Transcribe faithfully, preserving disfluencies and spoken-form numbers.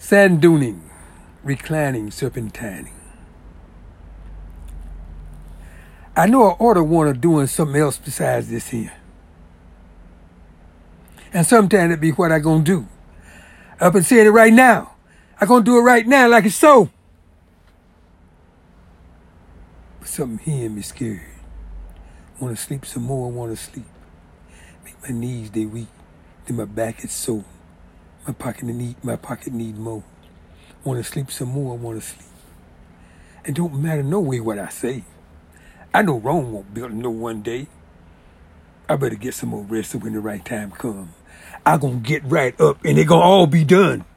Sand duning, reclining, serpentining. I know I ought to want to doing something else besides this here. And sometimes it be what I gonna do. Up and saying it right now. I gonna do it right now like it's so. But something here in me scared. Wanna sleep some more, wanna sleep. Make my knees they weak, then my back is sore. My pocket need my pocket need more. Wanna sleep some more, wanna sleep. It don't matter no way what I say. I know Rome won't build no one day. I better get some more rest so when the right time comes, I gonna get right up and it gonna all be done.